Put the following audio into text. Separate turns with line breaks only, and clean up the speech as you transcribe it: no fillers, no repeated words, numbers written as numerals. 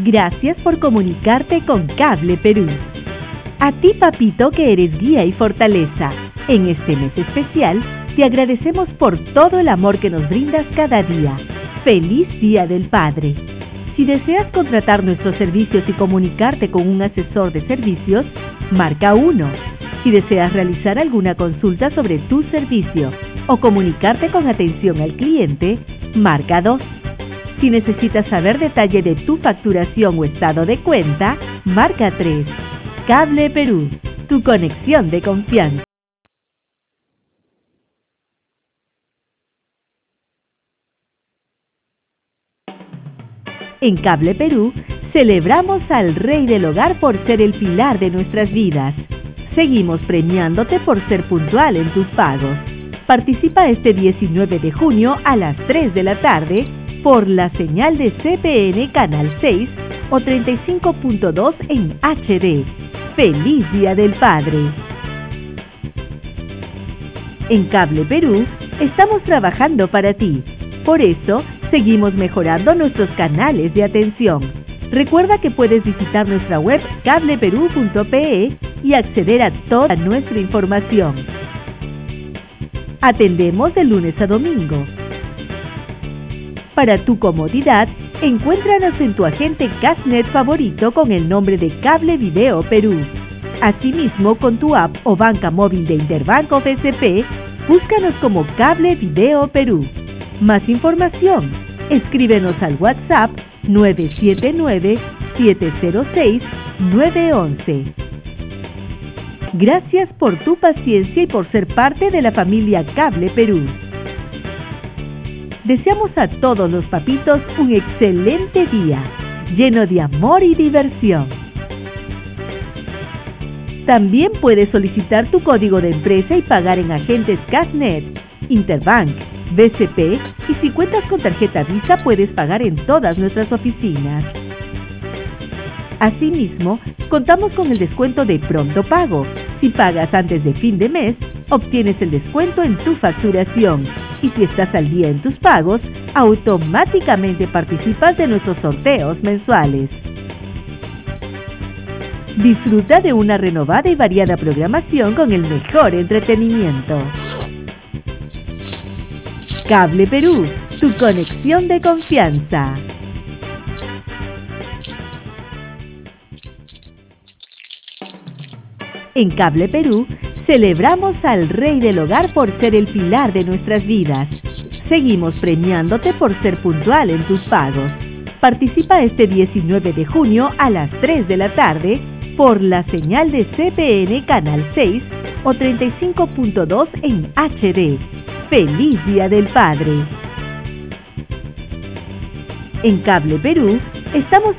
Gracias por comunicarte con Cable Perú. A ti, papito, que eres guía y fortaleza, en este mes especial, te agradecemos por todo el amor que nos brindas cada día. ¡Feliz Día del Padre! Si deseas contratar nuestros servicios y comunicarte con un asesor de servicios, marca 1. Si deseas realizar alguna consulta sobre tu servicio o comunicarte con atención al cliente, marca 2. Si necesitas saber detalle de tu facturación o estado de cuenta, marca 3. Cable Perú, tu conexión de confianza. En Cable Perú, celebramos al Rey del Hogar por ser el pilar de nuestras vidas. Seguimos premiándote por ser puntual en tus pagos. Participa este 19 de junio a las 3 de la tarde por la señal de CPN Canal 6 o 35.2 en HD. ¡Feliz Día del Padre! En Cable Perú, estamos trabajando para ti. Por eso, seguimos mejorando nuestros canales de atención. Recuerda que puedes visitar nuestra web cableperú.pe y acceder a toda nuestra información. Atendemos de lunes a domingo. Para tu comodidad, encuéntranos en tu agente Cashnet favorito con el nombre de Cable Video Perú. Asimismo, con tu app o banca móvil de Interbank o BCP, búscanos como Cable Video Perú. Más información, escríbenos al WhatsApp 979-706-911. Gracias por tu paciencia y por ser parte de la familia Cable Perú. Deseamos a todos los papitos un excelente día, lleno de amor y diversión. También puedes solicitar tu código de empresa y pagar en agentes Cashnet, Interbank, BCP y si cuentas con tarjeta Visa puedes pagar en todas nuestras oficinas. Asimismo, contamos con el descuento de Pronto Pago. Si pagas antes de fin de mes, obtienes el descuento en tu facturación. Y si estás al día en tus pagos, automáticamente participas de nuestros sorteos mensuales. Disfruta de una renovada y variada programación con el mejor entretenimiento. Cable Perú, tu conexión de confianza. En Cable Perú, celebramos al Rey del Hogar por ser el pilar de nuestras vidas. Seguimos premiándote por ser puntual en tus pagos. Participa este 19 de junio a las 3 de la tarde por la señal de CPN Canal 6 o 35.2 en HD. ¡Feliz Día del Padre! En Cable Perú, estamos